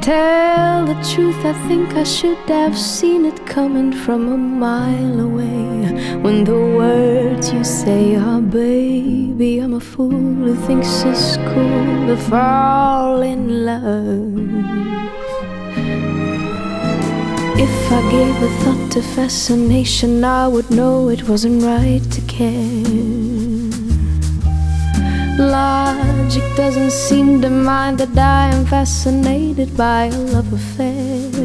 tell the truth, I think I should have seen it coming from a mile away. When the words you say are, baby, I'm a fool who thinks it's cool to fall in love. If I gave a thought to fascination, I would know it wasn't right to care. Logic doesn't seem to mind that I am fascinated by a love affair.